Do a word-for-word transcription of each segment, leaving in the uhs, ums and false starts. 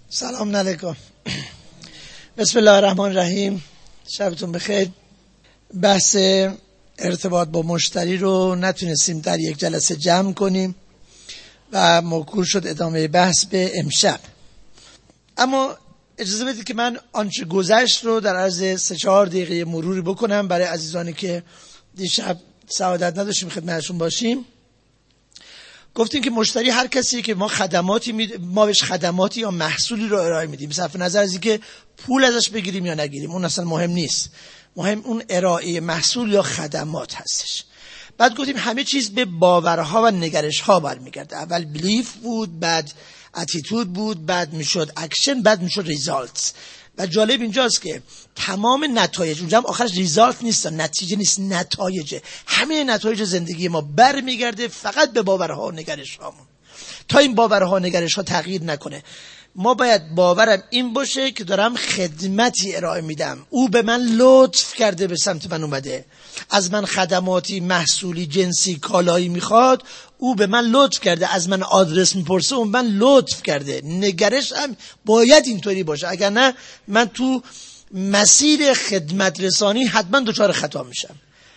سلام علیکم. بسم الله الرحمن الرحیم. شبتون بخیر. بحث ارتباط با مشتری رو نتونستیم در یک جلسه جمع کنیم و موکول شد ادامه بحث به امشب. اما اجازه بدید که من آنچه گذشت رو در عرض سه چهار دقیقه مروری بکنم برای عزیزانی که دیشب سعادت نداشتیم خدمتشون باشیم. گفتیم که مشتری هر کسی که ما خدماتی می... ما بهش خدماتی یا محصولی رو ارائه میدیم، صرف نظر از اینکه پول ازش بگیریم یا نگیریم، اون اصلا مهم نیست. مهم اون ارائه محصول یا خدمات هستش. بعد گفتیم همه چیز به باورها و نگرش‌ها برمیگرده. اول بلیف بود، بعد اتیتود بود، بعد میشد اکشن، بعد میشد ریزالت. و جالب اینجاست که تمام نتایج، اونجا هم آخرش ریزالت نیست، نتیجه نیست، نتایجه. همه نتایج زندگی ما برمیگرده فقط به باورها و نگرش‌هامون. تا این باورها و نگرش‌ها تغییر نکنه، ما باید باورم این باشه که دارم خدمتی ارائه میدم، او به من لطف کرده، به سمت من اومده، از من خدماتی، محصولی، جنسی، کالایی میخواد، او به من لطف کرده، از من آدرس میپرسه، اون من لطف کرده. نگرش هم باید اینطوری باشه، اگر نه من تو مسیر خدمت رسانی حتما دچار خطا میشم.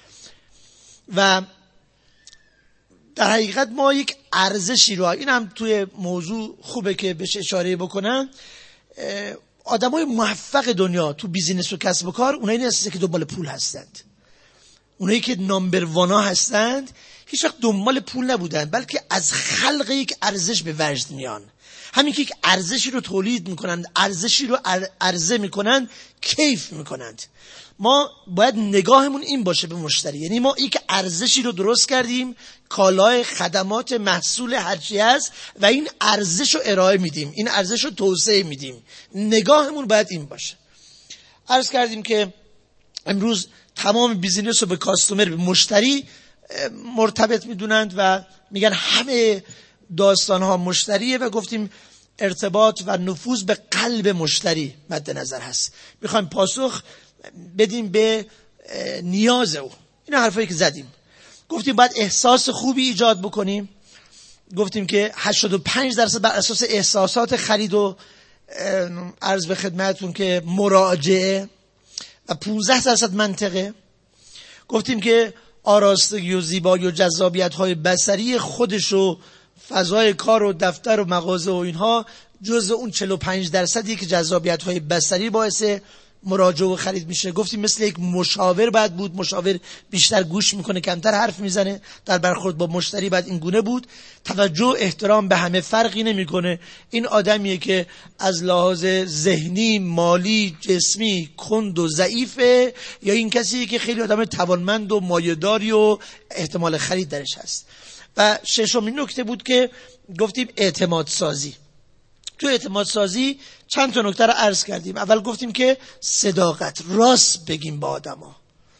و در حقیقت ما یک ارزشی رو، این هم توی موضوع خوبه که بهش اشاره بکنم، آدمای موفق دنیا تو بیزینس و کسب و کار اونایی نیستن که دنبال پول هستند. اونایی که نامبر وانا هستند هیچ وقت دنبال پول نبودن، بلکه از خلق یک ارزش به وجد میان. همین که یک ارزشی رو تولید میکنند، ارزشی رو عرضه میکنند، کیف میکنند. ما باید نگاهمون این باشه به مشتری، یعنی ما یک ارزشی رو درست کردیم، کالای، خدمات، محصول هرچی هست و این ارزش رو ارائه میدیم، این ارزش رو توسعه میدیم. نگاهمون باید این باشه. عرض کردیم که امروز تمام بیزینس رو به کاستومر، به مشتری مرتبط میدونند و میگن همه داستان ها مشتریه و گفتیم ارتباط و نفوذ به قلب مشتری مد نظر هست. میخوایم پاسخ بدیم به نیاز او. این حرفایی که زدیم. گفتیم باید احساس خوبی ایجاد بکنیم. گفتیم که هشتاد و پنج درصد بر اساس احساسات خرید و عرض به خدمتون که مراجعه و پانزده درصد منطقه. گفتیم که آراستگی و زیبایی و جذابیت های بصری خودش و فضای کار و دفتر و مغازه و اینها جز اون چهل و پنج درصدی که جذابیت های بصری باعث مراجعه و خرید میشه. گفتیم مثل یک مشاور باید بود، مشاور بیشتر گوش میکنه، کمتر حرف میزنه. در برخورد با مشتری باید این گونه بود. توجه، احترام به همه فرقی نمیکنه. این آدمیه که از لحاظ ذهنی، مالی، جسمی کند و ضعیفه، یا این کسیه که خیلی آدم توانمند و مایه‌داری و احتمال خرید درش هست. و ششمین نکته بود که گفتیم اعتماد سازی. تو اعتماد سازی چند تا نکته رو عرض کردیم. اول گفتیم که صداقت، راست بگیم با آدما.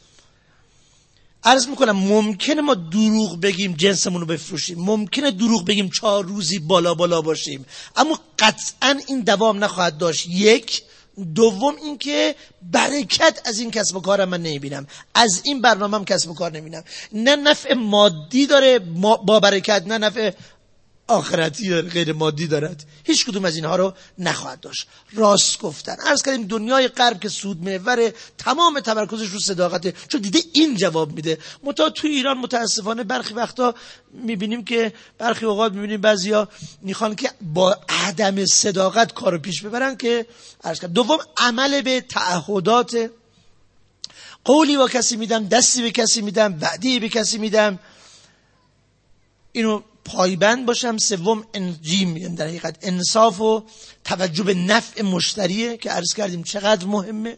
عرض میکنم ممکنه ما دروغ بگیم جنسمون رو بفروشیم، ممکنه دروغ بگیم چهار روزی بالا بالا باشیم، اما قطعا این دوام نخواهد داشت. یک. دوم این که برکت از این کسب و کارم من نمیبینم، از این برنامه‌ام کسب و کار نمیبینم. نه نفع مادی داره با برکت، نه نفع آخرتی داره غیر مادی دارد. هیچ کدوم از اینها رو نخواهد داشت. راست گفتن. عرض کردیم دنیای غرب که سود محور، تمام تمرکزش رو صداقته، چون دیده این جواب میده. متا تو ایران متاسفانه برخی وقتا میبینیم که برخی اوقات میبینیم بعضیا میخوان که با عدم صداقت کارو پیش ببرن که عرض کردم. دوم عمل به تعهدات. قولی با کسی میدم، دستی به کسی میدم، وعدی به کسی میدم، اینو پایبند باشم. سوم انجیم، یعنی در حقیقت انصاف و توجه به نفع مشتریه که عرض کردیم چقدر مهمه.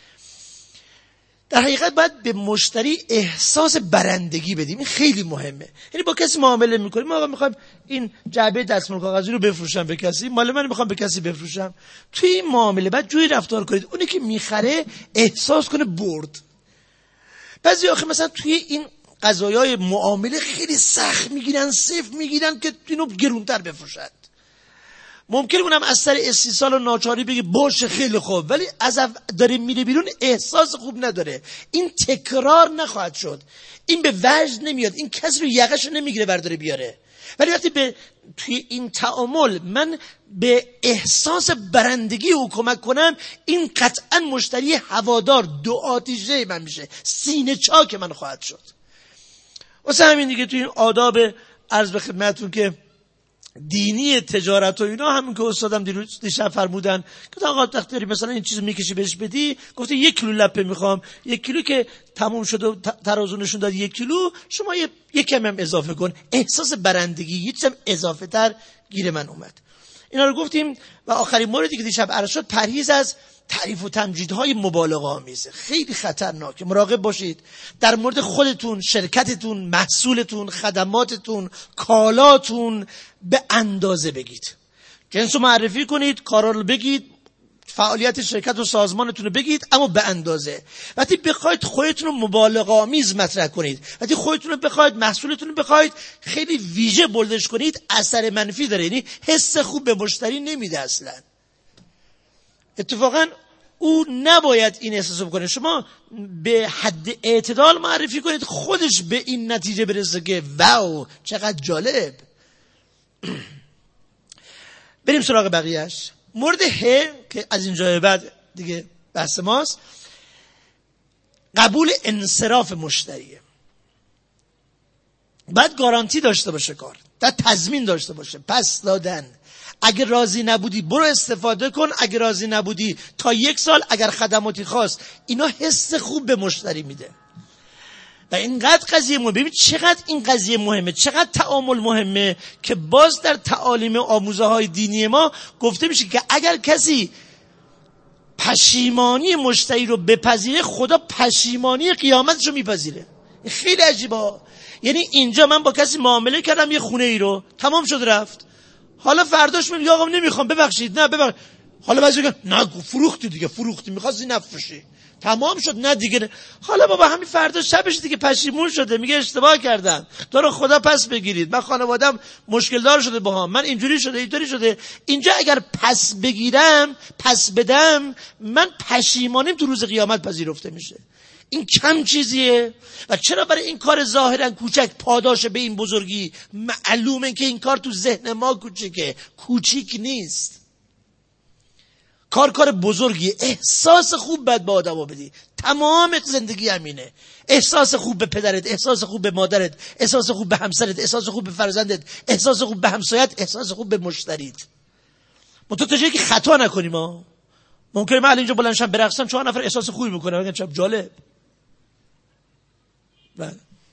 در حقیقت باید به مشتری احساس برندگی بدیم، این خیلی مهمه. یعنی با کسی معامله میکنیم، ما میخوایم این جعبه دستمال کاغذی رو بفروشم به کسی، مال من میخوام به کسی بفروشم، توی این معامله بعد جوری رفتار کنید اونی که میخره احساس کنه برد. بعضی آخه مثلا توی این قضایای معامله خیلی سخت میگیرن، صفر میگیرن که اینو گرونتر بفروشند. ممکنه اونم از سر استیصال و ناچاری بگه باشه خیلی خوب، ولی از داره میره بیرون احساس خوب نداره. این تکرار نخواهد شد، این به وجد نمیاد، این کسی رو یقهشو نمیگیره برداره بیاره. ولی وقتی به توی این تعامل من به احساس برندگی او کمک کنم، این قطعا مشتری هوادار دو آتیشه من میشه، سینه چاک من خواهد شد. واسه همین دیگه توی این آداب عرض به خدمتتون که دینی تجارت و اینا، همین که استادم دیروز دیشب فرمودن که آقا تختاری مثلا این چیزو میکشی بهش بدی، گفته یک کیلو لپه میخوام، یک کیلو که تموم شد و ترازو نشون داد یک کیلو، شما یک کم هم اضافه کن. احساس برندگی یه چیزم اضافه تر گیر من اومد. اینا رو گفتیم. و آخرین موردی که دیشب عرض شد، پرهیز از تعریف و تمجیدهای مبالغه آمیزه. خیلی خطرناکه، مراقب باشید. در مورد خودتون، شرکتتون، محصولتون، خدماتتون، کالاتون به اندازه بگید. جنس رو معرفی کنید، کارا رو بگید، فعالیت شرکت و سازمانتون رو بگید، اما به اندازه. وقتی بخواید خودتون رو مبالغه آمیز مطرح کنید، وقتی خودتون رو بخواید، محصولتون رو بخواید خیلی ویژه بولدش کنید، اثر منفی داره. یعنی حس خوب به مشتری نمیده اصلا. اتفاقا او نباید این احساس بکنه. شما به حد اعتدال معرفی کنید، خودش به این نتیجه برسه که واو چقدر جالب. بریم سراغ بقیهش. مورد ه که از اینجا بعد دیگه بحث ماست، قبول انصراف مشتریه. باید گارانتی داشته باشه کار، باید تضمین داشته باشه، پس دادن. اگر راضی نبودی برو استفاده کن، اگر راضی نبودی تا یک سال اگر خدماتی خواست. اینا حس خوب به مشتری میده. و اینقدر قضیه مهمه. ببین چقدر این قضیه مهمه، چقدر تعامل مهمه که باز در تعالیم آموزه های دینی ما گفته میشه که اگر کسی پشیمانی مشتری رو بپذیره، خدا پشیمانی قیامتش رو میپذیره. خیلی عجیبه. یعنی اینجا من با کسی معامله کردم، یه خونه ای رو تمام شد رفت، حالا فرداش میگه آقا نمیخوام، ببخشید، نه ببخشید. حالا بعضی میگن نه فروختی دیگه، فروختی، میخواستی نفروشی، تمام شد، نه دیگه نه. حالا بابا همین فردا شبش دیگه پشیمون شده، میگه اشتباه کردم، تو رو خدا پس بگیرید، من خانوادم مشکل دار شده باهام، من اینجوری شده اینطوری شده. اینجا اگر پس بگیرم، پس بدم، من پشیمانیم تو روز قیامت پذیرفته میشه. این کم چیزیه. و چرا برای این کار ظاهرا کوچک پاداش به این بزرگی؟ معلومه که این کار تو ذهن ما کوچکه، کوچیک نیست. کار کار بزرگی. احساس خوب باید به آدم‌ها بدی. تمام زندگی همینه. احساس خوب به پدرت، احساس خوب به مادرت، احساس خوب به همسرت، احساس خوب به فرزندت، احساس خوب به همسایت، احساس خوب به مشتریت. متوجه که خطا نکنیم ما. ممکنه من اینجا بلند شم برقصم، چهار نفر احساس خوبی میکنه، بگن چه جالب. بله.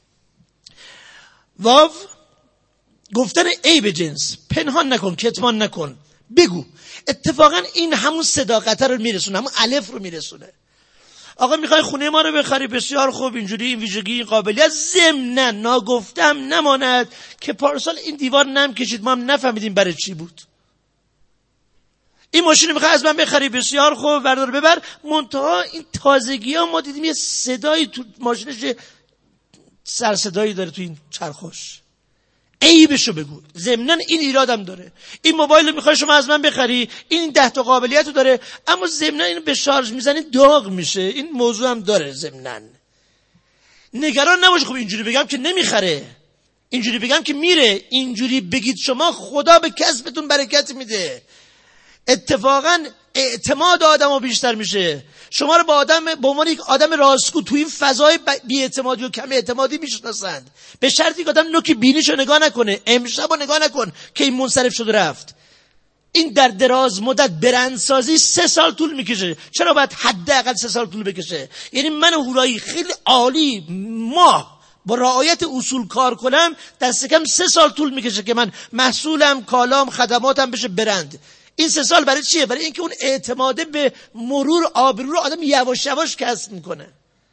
واو، گفتن عیب جنس. پنهان نکن، کتمان نکن، بگو. اتفاقا این همون صداقت رو میرسونه، همون الف رو میرسونه. آقا میخوای خونه ما رو بخری، بسیار خوب، اینجوری این ویژگی این قابلیت، ضمناً ناگفتم نماند که پارسال این دیوار نم کشید، ما هم نفهمیدیم برای چی بود. این ماشین میخوای از من بخری، بسیار خوب، بردار ببر. منتها این تازگی ها ما دیدیم یه صدایی تو ماشینش، سر صدایی داره تو این چرخش. عیبشو بگو. ضمناً این ایرادم داره. این موبایل رو میخوای شما از من بخری، این ده تا قابلیت رو داره، اما ضمناً اینو به شارژ میزنی داغ میشه. این موضوع هم داره. ضمناً نگران نباش، خب اینجوری بگم که نمیخره، اینجوری بگم که میره. اینجوری بگید شما، خدا به کسبتون برکت میده. اتفاقا اعتماد آدمو بیشتر میشه. شما رو با آدم به عنوان یک آدم راستگو تو این فضای بی‌اعتمادی و کم اعتمادی میشناسند، به شرطی که آدم نوک بینیشو نگاه نکنه، امشبو نگاه نکن که این منصرف شد رفت. این در دراز مدت برندسازی سه سال طول میکشه. چرا باید حداقل سه سال طول بکشه؟ یعنی من هورایی خیلی عالی ماه با رعایت اصول کار کنم، دست کم سه سال طول میکشه که من محصولم، کالام، خدماتم بشه برند. این سه سال برای چیه؟ برای اینکه اون اعتماده به مرور آبرو رو آدم یواش یواش کسب میکنه.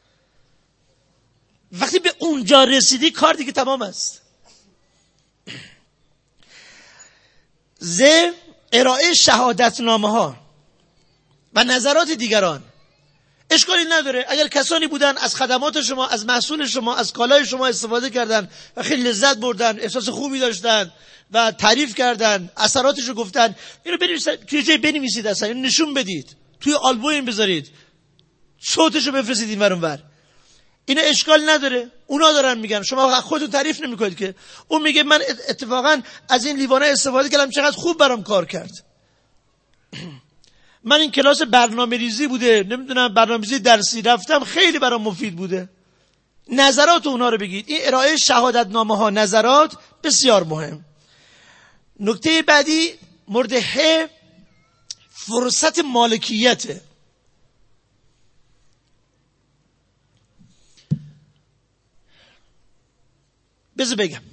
وقتی به اونجا رسیدی کار دیگه تمام است. ز ارائه شهادتنامه ها و نظرات دیگران. اشکالی نداره اگر کسانی بودن از خدمات شما، از محصول شما، از کالای شما استفاده کردن و خیلی لذت بردن، احساس خوبی داشتن و تعریف کردن، اثراتش رو گفتن، اینو بنویسید توی جای بنویسید، اصلا اینو نشون بدید، توی آلبوم بذارید، صوتش رو بفرستید این ور اون ور. این اشکال نداره. اونا دارن میگن، شما خودتون تعریف نمیکنید که. اون میگه من اتفاقا از این لیوانه استفاده کردم چقدر خوب برام کار کرد. من این کلاس برنامه ریزی بوده، نمیدونم برنامه ریزی درسی رفتم، خیلی برام مفید بوده. نظرات اونا رو بگید. این ارائه شهادتنامه ها، نظرات بسیار مهم. نکته بعدی مورد ه، فرصت مالکیته. بذار بگم،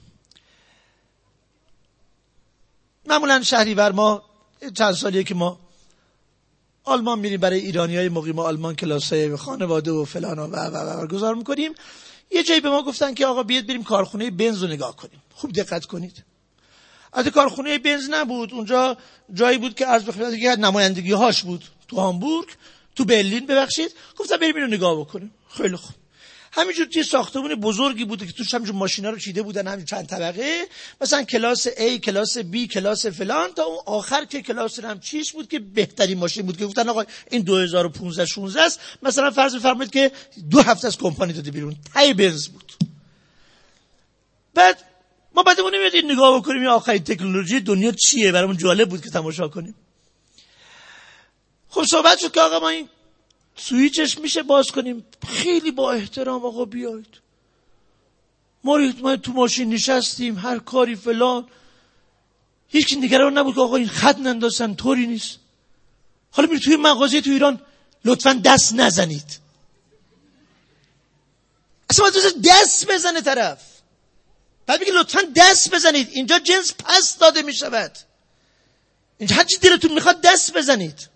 معمولا شهریور ما چند سالیه که ما آلمان میریم برای ایرانیای مقیم آلمان کلاسای خانواده و فلان و و و برگزار میکنیم. یه جایی به ما گفتن که آقا بیاد بریم کارخونه بنز رو نگاه کنیم. خوب دقت کنید. البته کارخونه بنز نبود اونجا، جایی بود که عرض به خدمت که نمایندگی هاش بود تو هامبورگ، تو برلین ببخشید. گفتم بریم اینو نگاه بکنیم. خیلی خوب. همینجور توی ساختمون بزرگی بوده که توش همینجور ماشینا رو چیده بودن، همین چند طبقه، مثلا کلاس A، کلاس B، کلاس فلان، تا اون آخر که کلاس هم چیش بود که بهترین ماشین بود که گفتن آقا این دو هزار و پانزده شانزده است، مثلا فرض بفرمایید که دو هفته از کمپانی داده بیرون، تای بنز بود. بعد ما بعدمون نمیاد این نگاه بکنیم این آخرین تکنولوژی دنیا چیه، برامون جالب بود که تماشا کنیم. خب صحبت شد که آقا ما این سویچش میشه باز کنیم. خیلی با احترام آقا بیایید، ما ما تو ماشین نشستیم، هر کاری فلان، هیچ کی نگران نبود که آقا این خط نندازن، طوری نیست. حالا میری توی مغازه تو ایران لطفاً دست نزنید. اصلا باید دست بزنه طرف، بعد میگه لطفاً دست بزنید، اینجا جنس پس داده میشود، اینجا هر چی دلتون میخواد دست بزنید.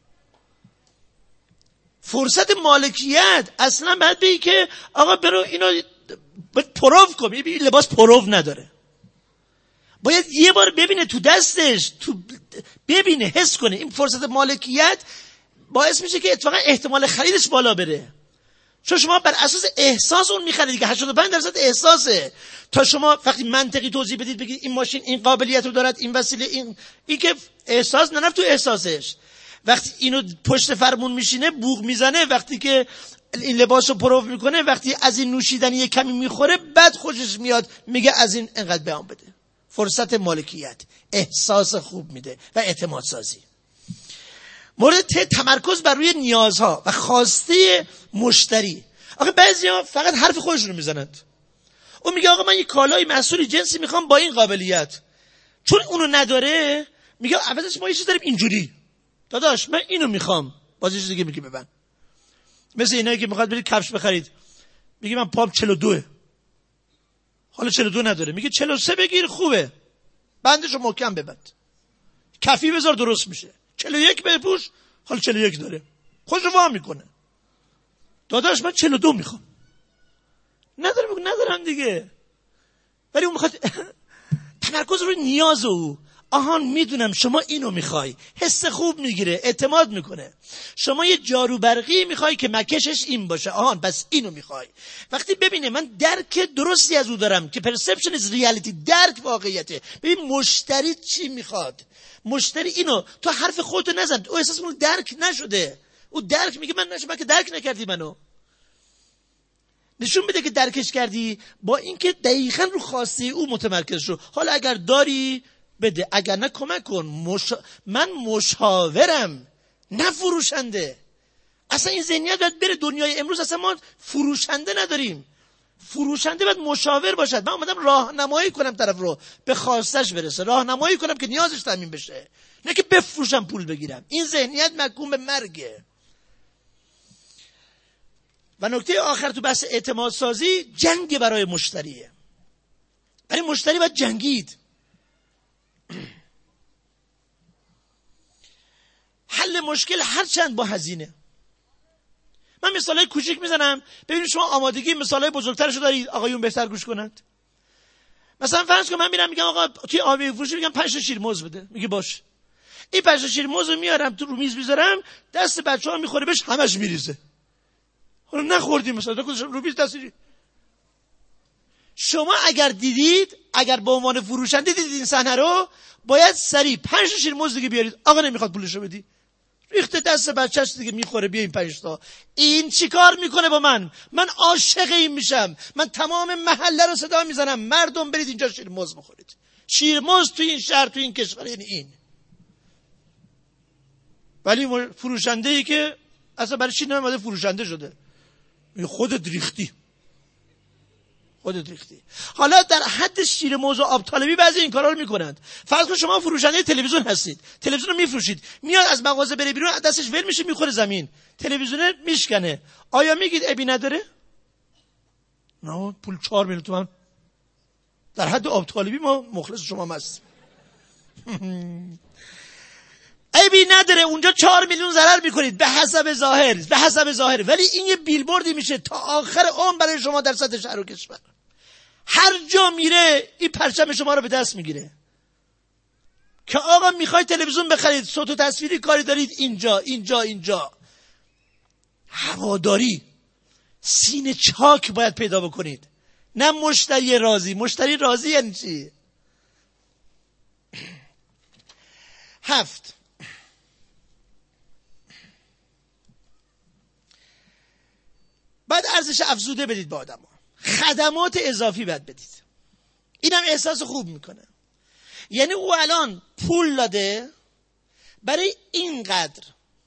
فرصت مالکیت اصلا باید بگی که آقا برو اینو پروف کن. این لباس پروف نداره، باید یه بار ببینه تو دستش، تو ببینه، حس کنه. این فرصت مالکیت باعث میشه که اتفاقا احتمال خریدش بالا بره، چون شما بر اساس احساس اون میخرید که هشتاد و پنج درصد احساسه. تا شما وقتی منطقی توضیح بدید بگید این ماشین این قابلیت رو دارد، این وسیله، این این که احساس نرفت تو احساسش. وقتی اینو پشت فرمون میشینه بوق میزنه، وقتی که این لباسو پروف میکنه، وقتی از این نوشیدن یه کمی میخوره بعد خوشش میاد میگه از این انقدر بیان بده. فرصت مالکیت احساس خوب میده و اعتماد سازی. مورد ت، تمرکز بر روی نیازها و خواسته مشتری. آخه بعضیا فقط حرف خودشونو میزنند. اون میگه آقا من یه کالای محصولی جنسی میخوام با این قابلیت، چون اونو نداره میگه عوضش ما یه چیز داریم اینجوری. داداش من اینو میخوام، باز یه چیز دیگه میگه ببن. مثل اینایی که میخواد برید کفش بخرید، میگه من پام چهل و دو، حالا چهل و دو نداره، میگه چهل و سه بگیر خوبه، بندشو محکم ببند، کفی بذار درست میشه. چهل و یک بپوش، حالا چهل و یک داره، خودشو وا میکنه. داداش من چهل و دو میخوام. نداره، میگه ندارم دیگه. ولی اون میخواد تمرکز روی نیاز او. آهان میدونم شما اینو میخوای، حس خوب میگیره، اعتماد میکنه. شما یه جارو برقی میخوای که مکشش این باشه، آهان بس اینو میخوای. وقتی ببینه من درک درستی از او دارم که perception is reality، درک واقعیته. ببین مشتری چی میخواد، مشتری اینو، تو حرف خودتو نزن، او احساس کنه درک نشده، او درک میگه من نشه، من که درک نکردی منو. نشون بده که درکش کردی، با اینکه دقیقاً رو خواسته او متمرکز شو. حالا اگر داری بده، اگر نه کمک کن. مش... من مشاورم نه فروشنده. اصلا این ذهنیت باید بره. دنیای امروز اصلا ما فروشنده نداریم. فروشنده باید مشاور باشد. من اومدم راهنمایی کنم طرف رو به خواستش برسه، راهنمایی کنم که نیازش تامین بشه، نه که بفروشم پول بگیرم. این ذهنیت محکوم به مرگه. و نکته آخر تو بحث اعتماد سازی، جنگ برای مشتریه. برای مشتری باید جنگید. حل مشکل هرچند با هزینه. من مثالای کوچیک میزنم ببینید شما آمادگی مثالای بزرگترشو دارید آقایون بهتر گوش کنند. مثلا فرض کن من میرم میگم آقا توی آبی فروشی میگم پنج تا شیر موز بده، میگه باش. این پنج تا شیر موز رو میارم تو رو میز میذارم، دست بچه‌ها میخوره بهش، همش میریزه. حالا نخوردیم مثلا گذاشتم رو میز دستی. شما اگر دیدید، اگر به عنوان فروشنده دیدید این صحنه رو، باید سریع پنج تا شیر موز دیگه بیارید. آقا نمیخواد پولشو بدی، ریخته دست بچه‌ش دیگه میخوره، بیا این پنج تا. این چیکار میکنه با من؟ من عاشق این میشم، من تمام محله رو صدا میزنم مردم برید اینجا شیرموز بخورید. شیرموز تو این شهر تو این کشور یعنی این. ولی فروشنده ای که اصلا برای چی نمیاد فروشنده شده، خودت ریختی خودت ریختی. حالا در حد شیرموز و آب طالبی بعضی این کارا رو میکنند. فرض کن شما فروشنده تلویزیون هستید، تلویزیون رو میفروشید، میاد از مغازه بره بیرون دستش ول میشه میخوره زمین، تلویزیون میشکنه، آیا میگید ابی نداره؟ نه، پول چهار میلیون تومان در حد آب طالبی ما مخلص شما هستیم. عیبی نداره، اونجا چهار میلیون ضرر میکنید به حسب ظاهر، به حسب ظاهر، ولی این یه بیلبوردی میشه تا آخر عمر برای شما در سطح شهر و کشور. هر جا میره این پرچم شما رو به دست میگیره که آقا میخوای تلویزیون بخرید، صوت و تصویری کاری دارید، اینجا اینجا اینجا. هواداری، سینه چاک باید پیدا بکنید، نه مشتری راضی. مشتری راضی یعنی چی؟ هفت، بعد ارزش افزوده بدید به آدم ها. خدمات اضافی باید بدید. اینم احساس خوب میکنه. یعنی او الان پول داده برای اینقدر،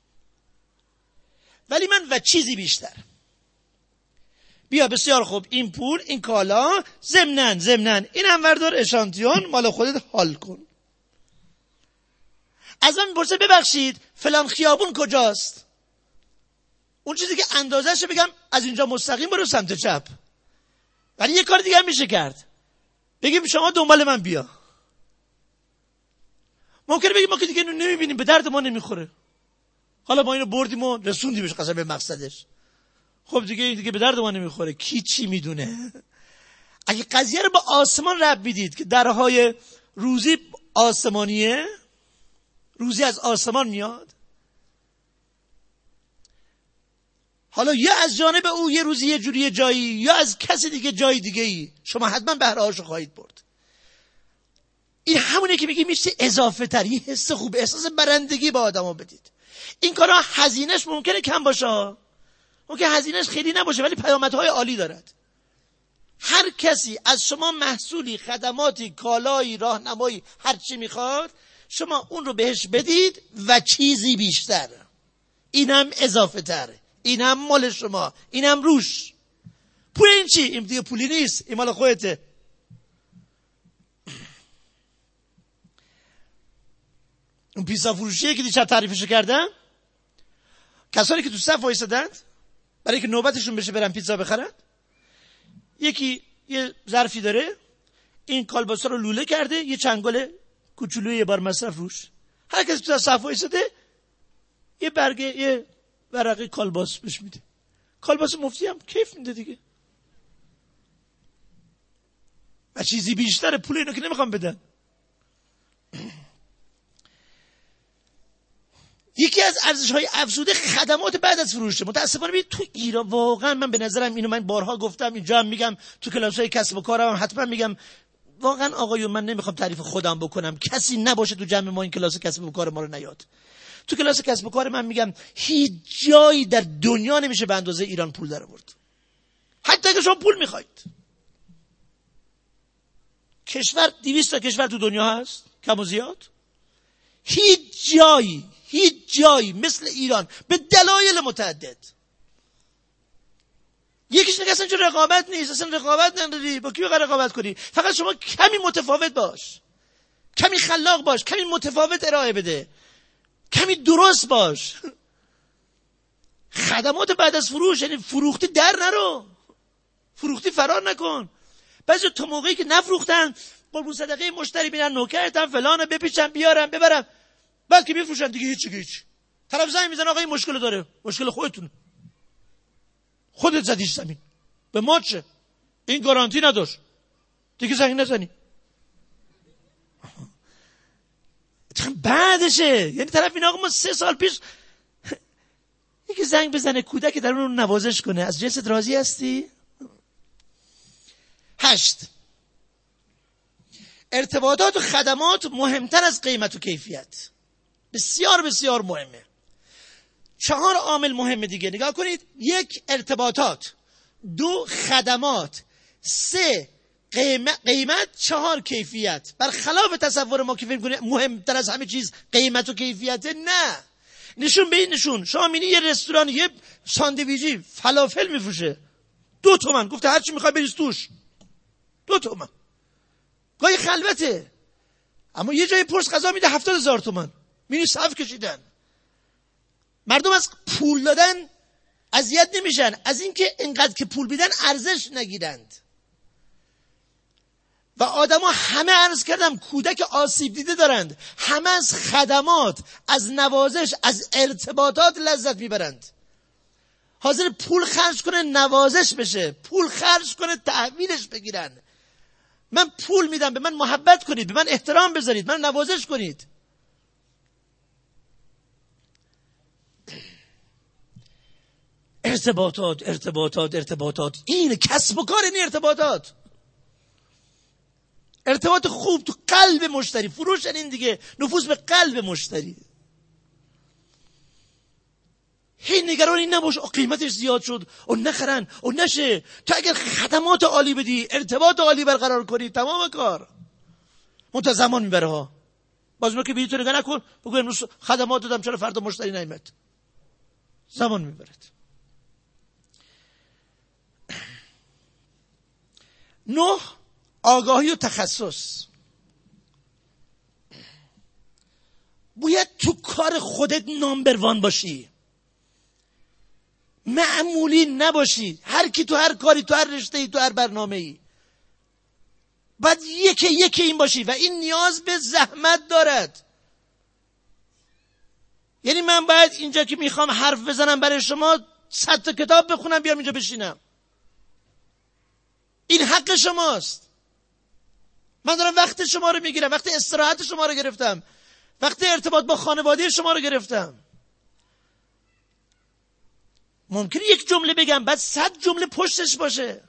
ولی من و چیزی بیشتر. بیا بسیار خوب، این پول، این کالا، ضمناً ضمناً این هم وردار اشانتیون مال خودت حال کن. از من میپرسه ببخشید فلان خیابون کجاست؟ اون چیزی که اندازه‌شو بگم از اینجا مستقیم برو سمت چپ. ولی یه کار دیگه هم میشه کرد، بگیم شما دنبال من بیا. ممکنه بگیم ما که دیگه اینو نمیبینیم، به درد ما نمیخوره، حالا ما اینو بردیم و رسوندیمش قسم به مقصدش، خب دیگه این دیگه به درد ما نمیخوره، کی چی میدونه. اگه قضیه رو با آسمان ربط میدید که درهای روزی آسمانیه، روزی از آسمان میاد، حالا یا از جانب او یه روزی یه جوری جایی، یا از کسی دیگه جای دیگه ای، شما حتما بهره هاشو خواهید برد. این همونه که میگه میشه اضافه تر، یه حس خوب، احساس برندگی با آدما بدید. این کارا هزینهش ممکنه کم باشه، ممکنه هزینهش خیلی نباشه، ولی پیامدهای عالی دارد. هر کسی از شما محصولی، خدماتی، کالایی، راهنمایی، هر چی میخواد، شما اون رو بهش بدید و چیزی بیشتر. اینم اضافه تر، اینم مال شما، اینم روش. پول این چی؟ این دیگه پولی نیست، این مال خودته. اون پیتزا فروشیه که دیشب تعریفش کردم، کسانی که تو صف وایسادند برای که نوبتشون بشه برن پیتزا بخرن، یکی یه ظرفی داره، این کالباسا رو لوله کرده، یه چنگال کوچولوی یه بار مصرف روش. هر کسی تو صف وایساده یه برگه، یه ورقه کالباس بهش میده. کالباس مفتی هم کیف میده دیگه. و چیزی بیشتر، پول اینو که نمیخوام بدن. یکی از ارزش‌های افزوده خدمات بعد از فروشه. متاسفانه ببین تو ایران واقعا من به نظرم، اینو من بارها گفتم، اینجا هم میگم، تو کلاس‌های کسب و کارم هم حتما میگم، واقعا آقایون من نمیخوام تعریف خودم بکنم، کسی نباشه تو جمع ما این کلاس کسب و کار ما رو نیاد. تو کلاس کسب و کار من میگم هیچ جایی در دنیا نمیشه به اندازه ایران پول در آورد. حتی اگه شما پول میخواید. کشور دویست تا کشور تو دنیا هست، کم و زیاد. هیچ جایی هیچ جایی مثل ایران به دلایل متعدد. یکیش نگه اصلا چون رقابت نیست، اصلا رقابت نداری، با کی بقیه رقابت کنی؟ فقط شما کمی متفاوت باش، کمی خلاق باش، کمی متفاوت ارائه بده، کمی درست باش. خدمات بعد از فروش یعنی فروختی در نرو، فروختی فرار نکن. بعضی تا موقعی که نفروختن قربون صدقه مشتری میرن نوکرتن فلانه بپیچن بیارن ببرن، بعد که بفروشن دیگه هیچ چیزی هیچ. طرف زنگ میزنه آقا این مشکل داره، مشکل خودتونه، خودت زدیش زمین، به ما چه؟ این گارانتی نداشت، دیگه زنگ نزنی. بعدشه، یعنی طرف این آقا ما سه سال پیش یکی زنگ بزنه کودک در اون نوازش کنه، از جنست راضی هستی؟ هشت، ارتباطات و خدمات مهمتر از قیمت و کیفیت. بسیار بسیار مهمه. چهار عامل مهم دیگه نگاه کنید. یک، ارتباطات. دو، خدمات. سه، قیمت. قیمت. چهار، کیفیت. برخلاف تصور ما که فکر کنید مهمتر از همه چیز قیمت و کیفیت، نه. نشون به این نشون. شما می‌بینی یه رستوران یه ساندویچی فلافل میفروشه دو تومن، گفته هر چی میخوای بریز توش، دو تومن. گاهی خلوته، اما یه جای پرس غذا میده هفتاد هزار تومن. می‌بینی صف کشیدن. مردم از پول دادن اذیت نمیشن، از اینکه اینقدر که پول میدن ارزش نگیرند. و آدما همه عرض کردم کودک آسیب دیده دارند، همه از خدمات، از نوازش، از ارتباطات لذت میبرند. حاضر پول خرج کنه نوازش بشه، پول خرج کنه تحویلش بگیرن. من پول میدم، به من محبت کنید، به من احترام بذارید، من نوازش کنید. ارتباطات ارتباطات ارتباطات این کسب و کار، این ارتباطات، ارتباط خوب تو قلب مشتری. فروش این دیگه نفوذ به قلب مشتری. هی نگران این نباش قیمتش زیاد شد و نخرن و نشه. تو اگر خدمات عالی بدی، ارتباط عالی برقرار کنی، تمام کار. منتها زمان میبره ها. باز ما که بلیط رو نگاه نکن، بگو امروز خدمات دادم چرا فردا مشتری نیامد. زمان میبره. نه، آگاهی و تخصص. باید تو کار خودت نامبر وان باشی، معمولی نباشی. هر کی تو هر کاری، تو هر رشته‌ای، تو هر برنامه‌ای باید یکی یکی این باشی و این نیاز به زحمت دارد. یعنی من باید اینجا که میخوام حرف بزنم برای شما صد تا کتاب بخونم بیام اینجا بشینم. این حق شماست. من دارم وقت شما رو میگیرم، وقت استراحت شما رو گرفتم، وقت ارتباط با خانواده شما رو گرفتم. ممکنه یک جمله بگم بعد صد جمله پشتش باشه.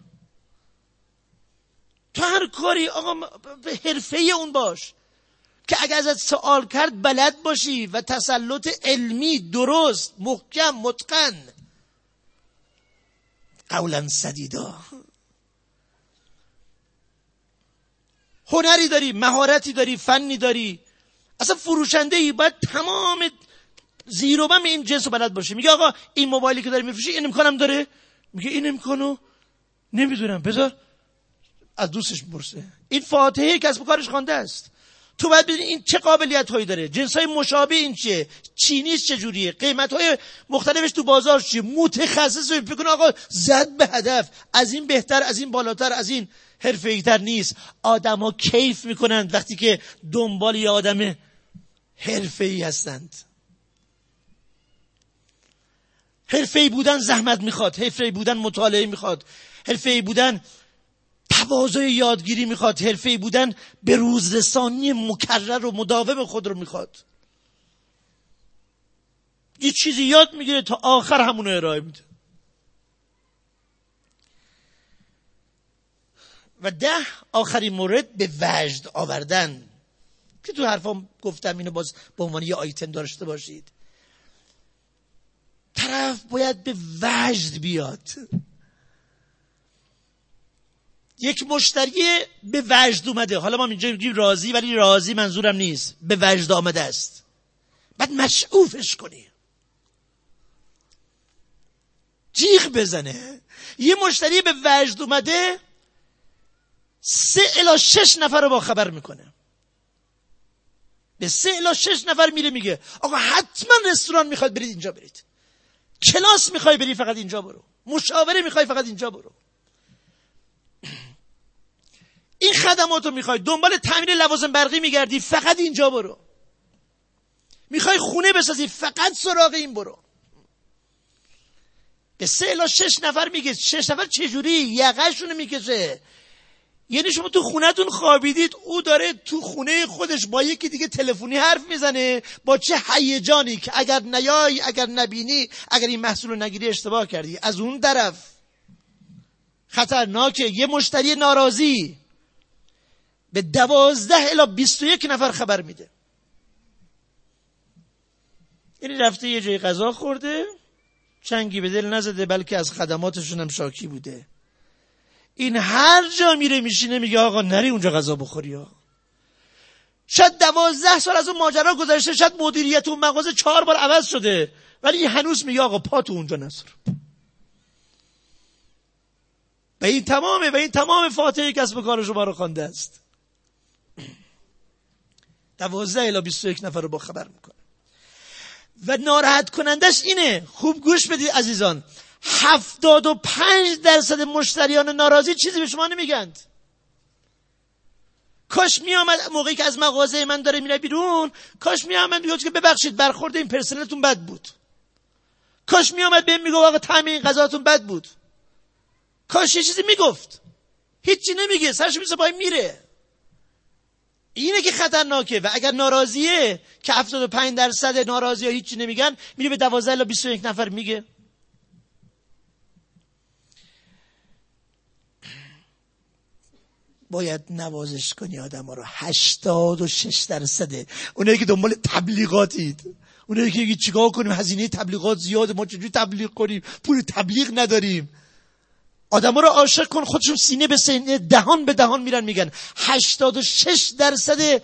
تو هر کاری آقا به حرفه اون باش که اگر ازت سوال کرد بلد باشی و تسلط علمی درست، محکم، متقن، قولا سدیدا. هنری داری، مهارتی داری، فنی داری، اصلا فروشنده ای، باید تمام زیر و بم این جنس رو بلد باشی. میگه آقا این موبایلی که داری میفروشی این امکانم داره؟ میگه این امکانو نمیدونم، بذار از دوستش بپرسه. این فاتحه کسب و کارش خوانده است. تو باید ببینی این چه قابلیت هایی داره، جنس های مشابه این چیه، چینیش چجوریه، قیمت های مختلفش تو بازار چیه، متخصص فکر کن آقا زد به هدف. از این بهتر، از این بالاتر، از این حرفه‌ای تر نیست. آدما کیف میکنند وقتی که دنبال یه آدم حرفه‌ای هستند. حرفه‌ای بودن زحمت میخواد، حرفه‌ای بودن مطالعه میخواد، حرفه‌ای بودن تواضع یادگیری میخواد، حرفه‌ای بودن به روزرسانی مکرر و مداوم خود رو میخواد. یه چیزی یاد میگیره تا آخر همون رو ارائه میده. و ده، آخرین مورد، به وجد آوردن که تو حرفام گفتم، اینو باز به عنوان یه آیتم داشته باشید. طرف باید به وجد بیاد. یک مشتری به وجد اومده، حالا ما اینجا میگیم راضی، ولی راضی منظورم نیست، به وجد آمده است. بعد مشعوفش کنی، جیغ بزنه. یه مشتری به وجد اومده سه الی شش نفر رو با خبر میکنه. به سه الی شش نفر میره میگه آقا حتما رستوران میخواید برید اینجا برید، کلاس میخوای بری فقط اینجا برو، مشاوره میخوای فقط اینجا برو، این خدماتو میخوای، دنبال تامین لوازم برقی میگردی فقط اینجا برو، میخوای خونه بسازی فقط سراغ این برو. به سه الی شش نفر میگه. شش نفر چجوری؟ یقه‌شونو میکشه. یعنی شما تو خونه‌تون خوابیدید، او داره تو خونه خودش با یکی دیگه تلفنی حرف میزنه، با چه هیجانی که اگر نیای، اگر نبینی، اگر این محصول رو نگیری اشتباه کردی. از اون طرف خطرناکه. یه مشتری ناراضی به دوازده الی بیست و یک نفر خبر میده. یعنی رفته یه جای غذا خورده، چنگی به دل نزده، بلکه از خدماتشون هم شاکی بوده. این هر جا میره میشینه میگه آقا نری اونجا غذا بخوری ها. شاید دوازده سال از اون ماجرا گذشته، شاید مدیریت اون مغازه چهار بار عوض شده، ولی هنوز میگه آقا پا تو اونجا نذار. و این تمامه و این تمام فاتحه کسب و کار شما رو خوانده است. دوازده الی بیست و یک نفر رو با خبر میکنه. و ناراحت کنندش اینه، خوب گوش بدید عزیزان، هفتاد و پنج درصد مشتریان ناراضی چیزی به شما نمیگند. کاش می آمد موقعی که از مغازه من داره میره بیرون، کاش می آمد میگفت که ببخشید برخورد این پرسنلتون بد بود. کاش می آمد بهم میگفت آقا طعم این غذاتون بد بود. کاش یه چیزی میگفت. هیچی نمیگه، سرش میسه پای میره. اینه که خطرناکه. و اگر ناراضیه که هفتاد و پنج درصد ناراضی ها هیچی نمیگن، میره به دوازده الی بیست و یک نفر میگه. باید نوازش کنی آدم ها رو. هشتاد و شش درصده اونایی که دنبال تبلیغاتید، اونایی که چیکار کنیم هزینه تبلیغات زیاده، ما چجوری تبلیغ کنیم، پول تبلیغ نداریم. آدم ها رو عاشق کن، خودشون سینه به سینه دهان به دهان میرن میگن. هشتاد و شش درصد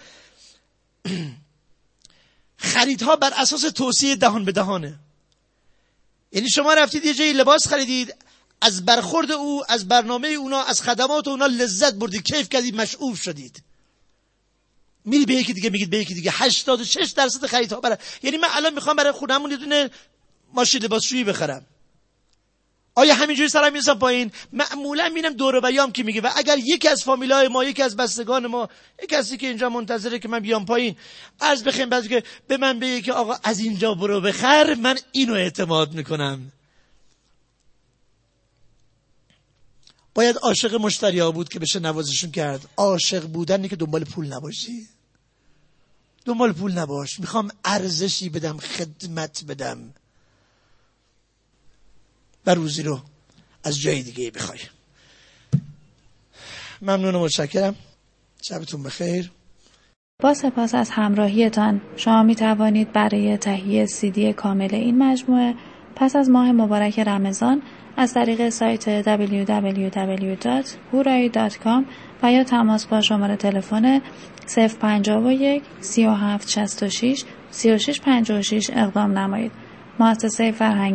خریدها بر اساس توصیه دهان به دهانه. یعنی شما رفتید یه جایی لباس خریدید، از برخورد او، از برنامه اونا، از خدمات اونا لذت بردید، کیف کردید، مشعوف شدید، میری به یکی دیگه میگید به یکی دیگه. هشتاد و شش درصد خریدها برای، یعنی من الان میخوام برای خودمون یه دونه ماشین لباسشویی بخرم، آیا همینجوری سرم میرسم پایین؟ معمولا میرم دور و بیام که میگه. و اگر یکی از فامیلای ما، یکی از بستگان ما، یک کسی که اینجا منتظره که من بیام پایین، عرض بخیم بعد که به من بگه که آقا از اینجا برو بخر، من اینو اعتماد میکنم. باید عاشق مشتری ها بود که بشه نوازشون کرد. عاشق بودن که دنبال پول نباشی، دنبال پول نباش. میخوام ارزشی بدم، خدمت بدم و روزی رو از جای دیگه بخوای. ممنون و متشکرم. شبتون بخیر. با سپاس از همراهیتان. شما می توانید برای تهیه سی دی کامل این مجموعه پس از ماه مبارک رمضان از طریق سایت دبلیو دبلیو دبلیو دات هورایی دات کام و یا تماس با شماره تلفن صفر پنجاه و یک سی و هفت شصت و شش سی و شش پنجاه و شش اقدام نمایید. مؤسسه فرهنگی